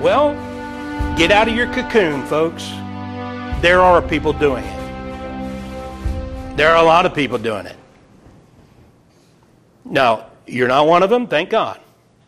Well, get out of your cocoon, folks. There are people doing it. There are a lot of people doing it. Now, you're not one of them, thank God.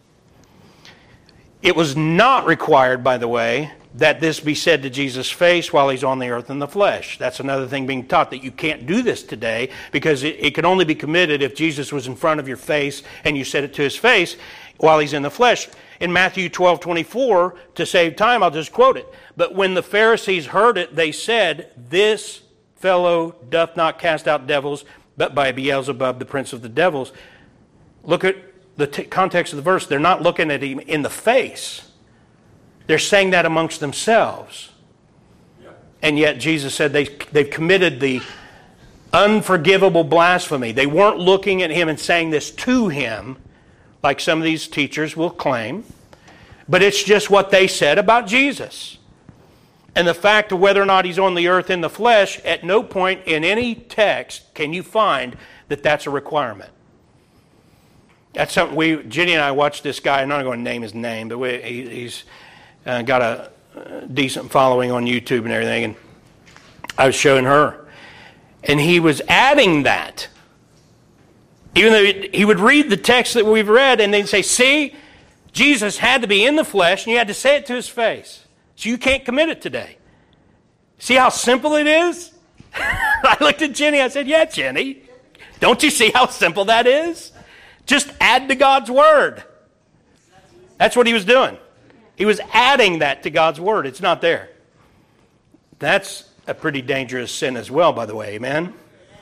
It was not required, by the way, that this be said to Jesus' face while he's on the earth in the flesh. That's another thing being taught, that you can't do this today, because it can only be committed if Jesus was in front of your face and you said it to his face while he's in the flesh. In Matthew 12:24, to save time, I'll just quote it. But when the Pharisees heard it, they said, "This fellow doth not cast out devils, but by Beelzebub, the prince of the devils." Look at the context of the verse. They're not looking at him in the face. They're saying that amongst themselves. And yet Jesus said they've committed the unforgivable blasphemy. They weren't looking at him and saying this to him, like some of these teachers will claim. But it's just what they said about Jesus. And the fact of whether or not he's on the earth in the flesh, at no point in any text can you find that that's a requirement. That's something Jenny and I watched this guy. I'm not going to name his name, but he's got a decent following on YouTube and everything. And I was showing her. And he was adding that. Even though he would read the text that we've read and then say, see, Jesus had to be in the flesh and you had to say it to his face. So you can't commit it today. See how simple it is? I looked at Jenny. I said, yeah, Jenny, don't you see how simple that is? Just add to God's word. That's what he was doing. He was adding that to God's word. It's not there. That's a pretty dangerous sin as well, by the way. Amen?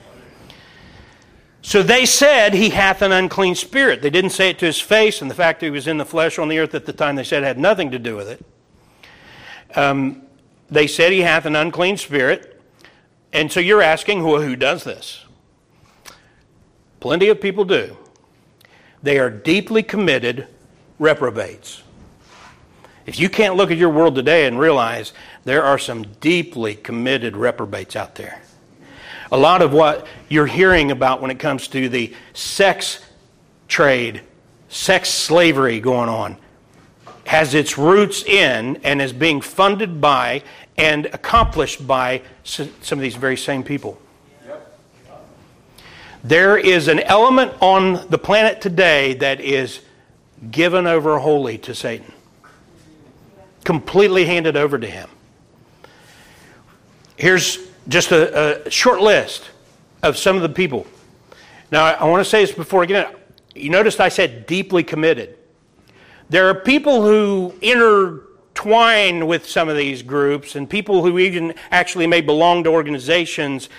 So they said he hath an unclean spirit. They didn't say it to his face, and the fact that he was in the flesh on the earth at the time they said had nothing to do with it. They said he hath an unclean spirit. And so you're asking, well, who does this? Plenty of people do. They are deeply committed reprobates. If you can't look at your world today and realize there are some deeply committed reprobates out there. A lot of what you're hearing about when it comes to the sex trade, sex slavery going on, has its roots in and is being funded by and accomplished by some of these very same people. There is an element on the planet today that is given over wholly to Satan. Completely handed over to him. Here's just a short list of some of the people. Now, I want to say this before I get in. You noticed I said deeply committed. There are people who intertwine with some of these groups, and people who even actually may belong to organizations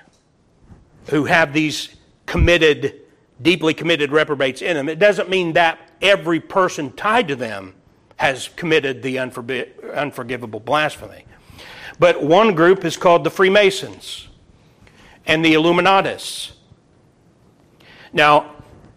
who have these committed, deeply committed reprobates in them. It doesn't mean that every person tied to them has committed the unforgivable blasphemy. But one group is called the Freemasons and the Illuminatists. Now,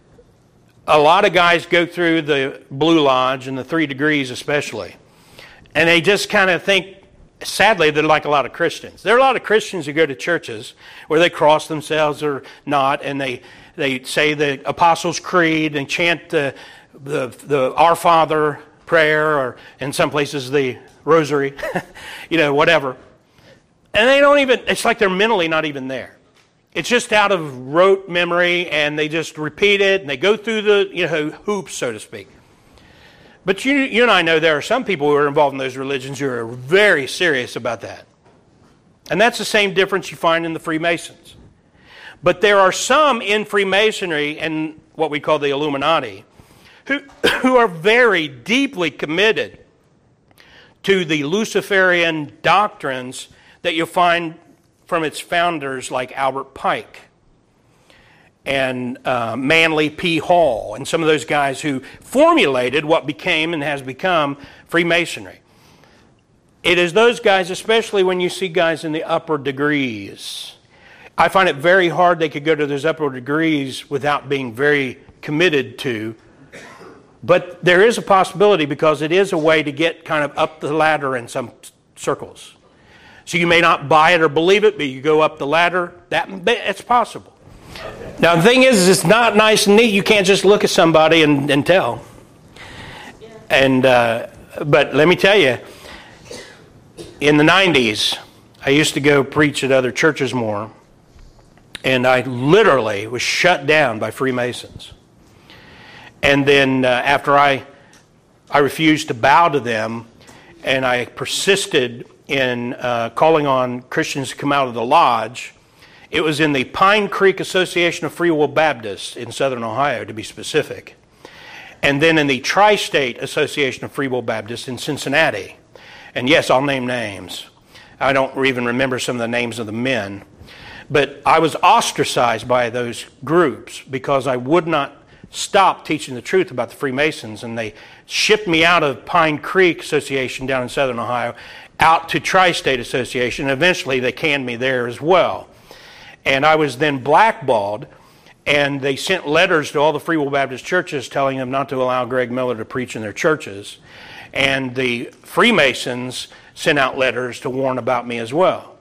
a lot of guys go through the Blue Lodge and the 3 degrees especially, and they just kind of think, sadly, they're like a lot of Christians. There are a lot of Christians who go to churches where they cross themselves or not, and they say the Apostles' Creed and chant the Our Father prayer, or in some places the Rosary, whatever. And they don't even, it's like they're mentally not even there. It's just out of rote memory, and they just repeat it, and they go through the hoops, so to speak. But you and I know there are some people who are involved in those religions who are very serious about that. And that's the same difference you find in the Freemasons. But there are some in Freemasonry and what we call the Illuminati who are very deeply committed to the Luciferian doctrines that you'll find from its founders like Albert Pike and Manly P. Hall, and some of those guys who formulated what became and has become Freemasonry. It is those guys, especially when you see guys in the upper degrees. I find it very hard they could go to those upper degrees without being very committed to. But there is a possibility, because it is a way to get kind of up the ladder in some circles. So you may not buy it or believe it, but you go up the ladder. It's possible. Now, the thing is, it's not nice and neat. You can't just look at somebody and tell. And But let me tell you, in the 90s, I used to go preach at other churches more, and I literally was shut down by Freemasons. And then after I refused to bow to them, and I persisted in calling on Christians to come out of the lodge. It was in the Pine Creek Association of Free Will Baptists in Southern Ohio, to be specific. And then in the Tri-State Association of Free Will Baptists in Cincinnati. And yes, I'll name names. I don't even remember some of the names of the men. But I was ostracized by those groups because I would not stop teaching the truth about the Freemasons. And they shipped me out of Pine Creek Association down in Southern Ohio out to Tri-State Association. And eventually they canned me there as well. And I was then blackballed. And they sent letters to all the Free Will Baptist churches telling them not to allow Greg Miller to preach in their churches. And the Freemasons sent out letters to warn about me as well.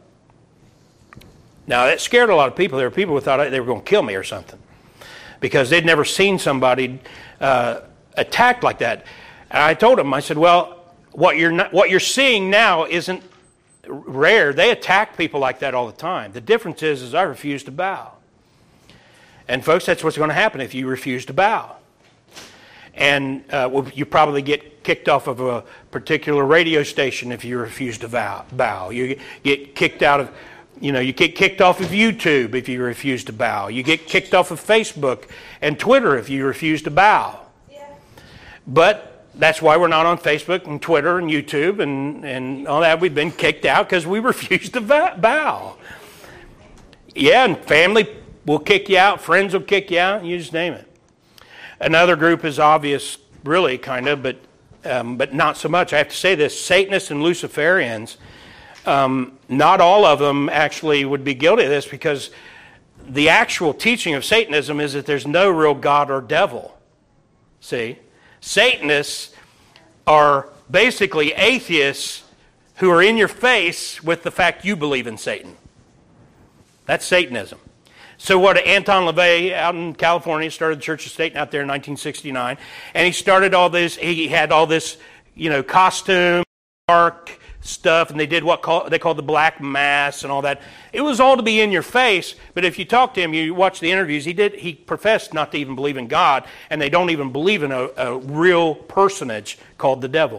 Now, that scared a lot of people. There were people who thought they were going to kill me or something because they'd never seen somebody attacked like that. And I told them, I said, well, what you're seeing now isn't rare. They attack people like that all the time. The difference is I refuse to bow. And folks, that's what's going to happen if you refuse to bow. And you probably get kicked off of a particular radio station if you refuse to bow. You get kicked out of, you get kicked off of YouTube if you refuse to bow. You get kicked off of Facebook and Twitter if you refuse to bow. Yeah. But that's why we're not on Facebook and Twitter and YouTube and all that. We've been kicked out because we refuse to bow. Yeah, and family will kick you out, friends will kick you out, you just name it. Another group is obvious, really, kind of, but not so much. I have to say this, Satanists and Luciferians, not all of them actually would be guilty of this because the actual teaching of Satanism is that there's no real God or devil. See? Satanists are basically atheists who are in your face with the fact you believe in Satan. That's Satanism. So what, Anton LaVey out in California started the Church of Satan out there in 1969, and he started all this, he had all this, costume, dark stuff, and they did they called the Black Mass and all that. It was all to be in your face, but if you talk to him, you watch the interviews, he professed not to even believe in God, and they don't even believe in a real personage called the devil.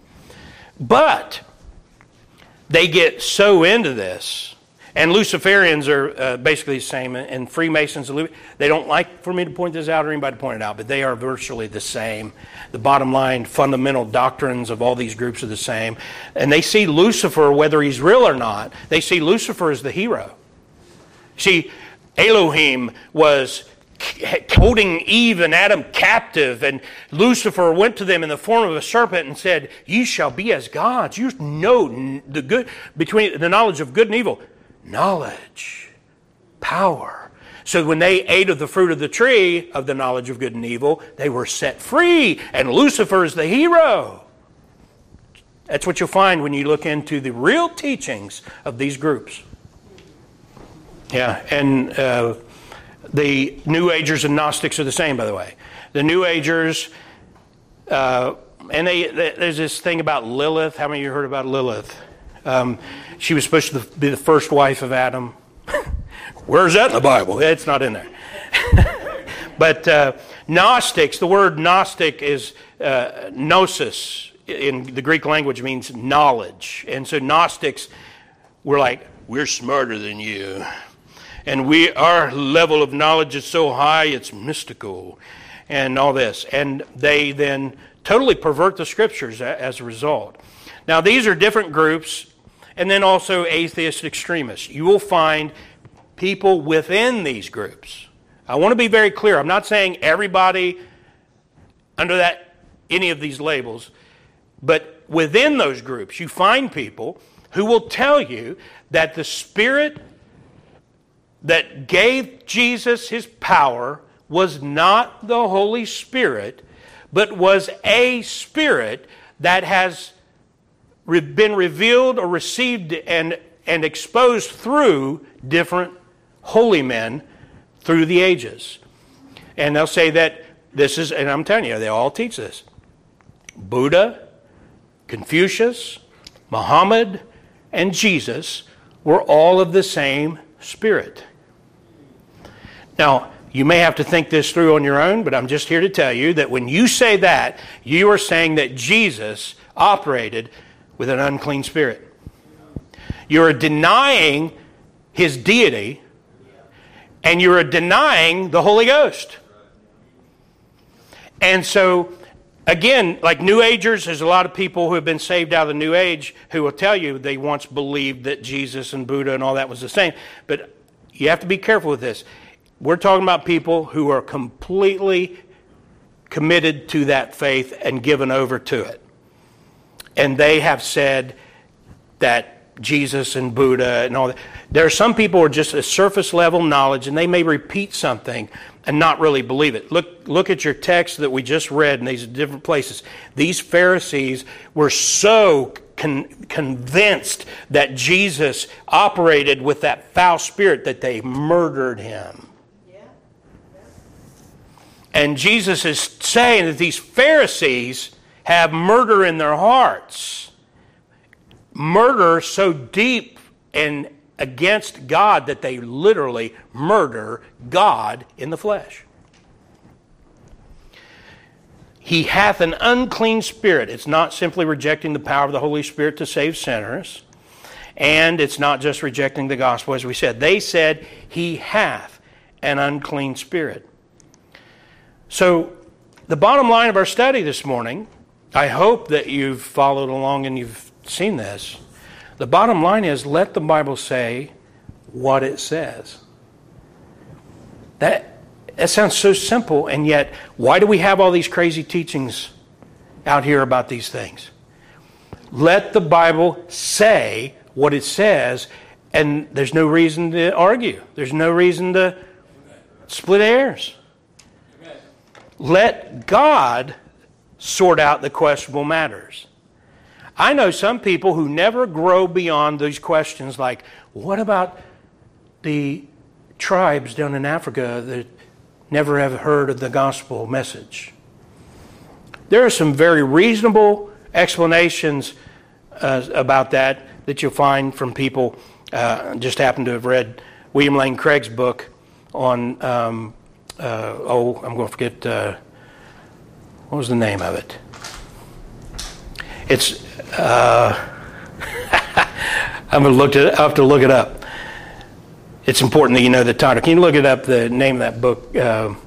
But they get so into this. And Luciferians are basically the same, and Freemasons, they don't like for me to point this out or anybody to point it out, but they are virtually the same. The bottom line, fundamental doctrines of all these groups are the same. And they see Lucifer, whether he's real or not, they see Lucifer as the hero. See, Elohim was holding Eve and Adam captive, and Lucifer went to them in the form of a serpent and said, "You shall be as gods. You know the good between the knowledge of good and evil." Knowledge, power. So when they ate of the fruit of the tree of the knowledge of good and evil, they were set free, and Lucifer is the hero. That's what you'll find when you look into the real teachings of these groups. Yeah, and the New Agers and Gnostics are the same, by the way. The New Agers, and there's this thing about Lilith. How many of you heard about Lilith? She was supposed to be the first wife of Adam. Where's that in the Bible? It's not in there. But Gnostics, the word Gnostic is gnosis in the Greek language means knowledge. And so Gnostics were like, we're smarter than you. And our level of knowledge is so high, it's mystical. And all this. And they then totally pervert the scriptures as a result. Now, these are different groups. And then also atheist extremists. You will find people within these groups. I want to be very clear. I'm not saying everybody under any of these labels, but within those groups, you find people who will tell you that the Spirit that gave Jesus his power was not the Holy Spirit, but was a spirit that has been revealed or received and exposed through different holy men through the ages. And they'll say that this is, and I'm telling you, they all teach this. Buddha, Confucius, Muhammad, and Jesus were all of the same Spirit. Now, you may have to think this through on your own, but I'm just here to tell you that when you say that, you are saying that Jesus operated with an unclean spirit. You're denying his deity, and you're denying the Holy Ghost. And so, again, like New Agers, there's a lot of people who have been saved out of the New Age who will tell you they once believed that Jesus and Buddha and all that was the same. But you have to be careful with this. We're talking about people who are completely committed to that faith and given over to it. And they have said that Jesus and Buddha and all that. There are some people who are just a surface level knowledge, and they may repeat something and not really believe it. Look at your text that we just read in these different places. These Pharisees were so convinced that Jesus operated with that foul spirit that they murdered him. And Jesus is saying that these Pharisees have murder in their hearts. Murder so deep and against God that they literally murder God in the flesh. He hath an unclean spirit. It's not simply rejecting the power of the Holy Spirit to save sinners. And it's not just rejecting the gospel, as we said. They said, he hath an unclean spirit. So, the bottom line of our study this morning, I hope that you've followed along and you've seen this. The bottom line is, let the Bible say what it says. That sounds so simple, and yet, why do we have all these crazy teachings out here about these things? Let the Bible say what it says, and there's no reason to argue. There's no reason to split hairs. Let God sort out the questionable matters. I know some people who never grow beyond these questions like, what about the tribes down in Africa that never have heard of the gospel message? There are some very reasonable explanations about that you'll find from people. Just happened to have read William Lane Craig's book on, I'm going to forget, what was the name of it? It's, I'll have to look it up. It's important that you know the title. Can you look it up, the name of that book?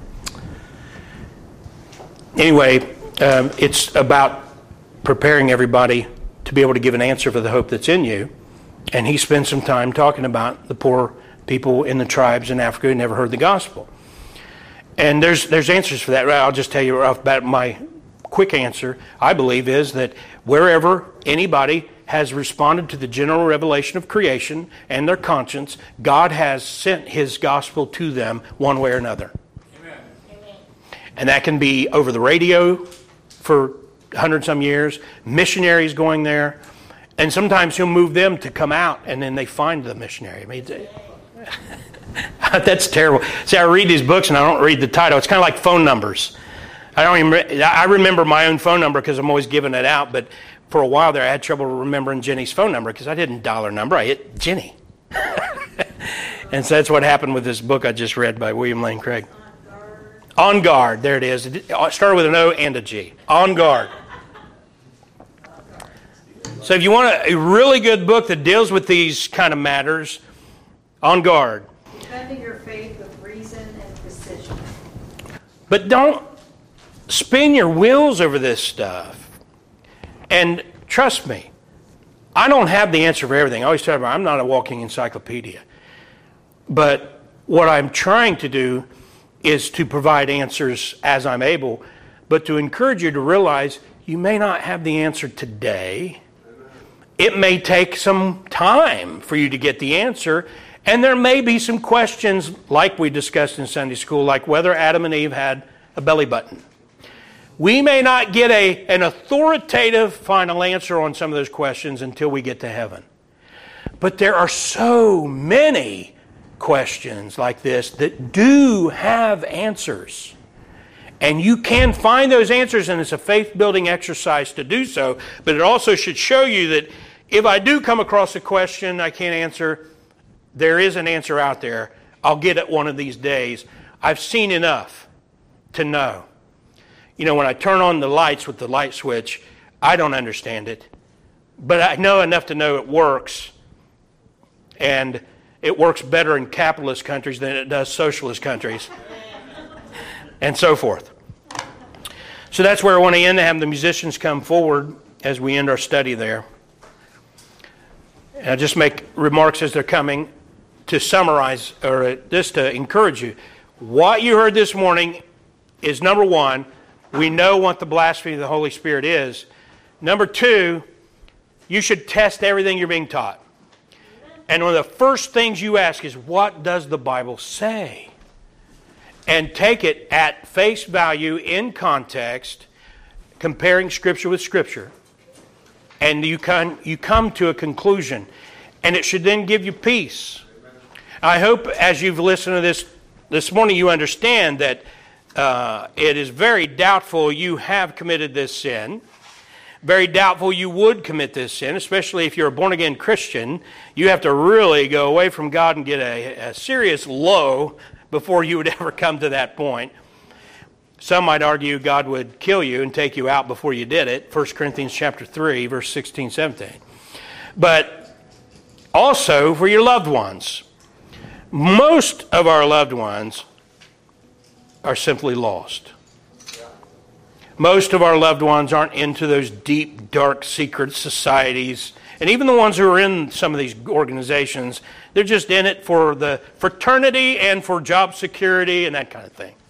Anyway, it's about preparing everybody to be able to give an answer for the hope that's in you. And he spends some time talking about the poor people in the tribes in Africa who never heard the gospel. And there's answers for that. I'll just tell you right off the bat, my quick answer, I believe, is that wherever anybody has responded to the general revelation of creation and their conscience, God has sent his gospel to them one way or another. Amen. And that can be over the radio for 100-some years, missionaries going there, and sometimes he'll move them to come out, and then they find the missionary. I mean, that's terrible. See, I read these books and I don't read the title. It's kind of like phone numbers. I remember my own phone number because I'm always giving it out, but for a while there I had trouble remembering Jenny's phone number because I didn't dial her number. I hit Jenny. And so that's what happened with this book I just read by William Lane Craig. On Guard. There it is. It started with an O and a G. On Guard. So if you want a really good book that deals with these kind of matters, On Guard. Defending your faith with reason and precision. But don't spin your wheels over this stuff. And trust me, I don't have the answer for everything. I always tell everybody, I'm not a walking encyclopedia. But what I'm trying to do is to provide answers as I'm able, but to encourage you to realize you may not have the answer today. It may take some time for you to get the answer, and there may be some questions like we discussed in Sunday school, like whether Adam and Eve had a belly button. We may not get an authoritative final answer on some of those questions until we get to heaven. But there are so many questions like this that do have answers. And you can find those answers, and it's a faith-building exercise to do so. But it also should show you that if I do come across a question I can't answer, there is an answer out there. I'll get it one of these days. I've seen enough to know. You know, when I turn on the lights with the light switch, I don't understand it. But I know enough to know it works. And it works better in capitalist countries than it does socialist countries. And so forth. So that's where I want to end, to have the musicians come forward as we end our study there. And I'll just make remarks as they're coming to summarize, or just to encourage you. What you heard this morning is, number one, we know what the blasphemy of the Holy Spirit is. Number two, you should test everything you're being taught. And one of the first things you ask is, what does the Bible say? And take it at face value, in context, comparing Scripture with Scripture. And you come to a conclusion. And it should then give you peace. I hope as you've listened to this morning, you understand that it is very doubtful you have committed this sin. Very doubtful you would commit this sin, especially if you're a born-again Christian. You have to really go away from God and get a serious low before you would ever come to that point. Some might argue God would kill you and take you out before you did it. 1 Corinthians chapter 3, verse 16, 17. But also for your loved ones. Most of our loved ones are simply lost. Most of our loved ones aren't into those deep, dark, secret societies. And even the ones who are in some of these organizations, they're just in it for the fraternity and for job security and that kind of thing.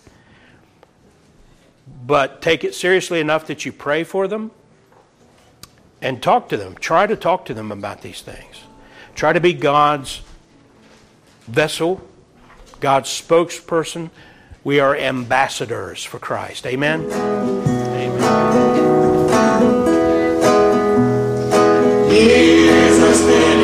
But take it seriously enough that you pray for them and talk to them. Try to talk to them about these things. Try to be God's vessel, God's spokesperson. We are ambassadors for Christ. Amen? Amen. Jesus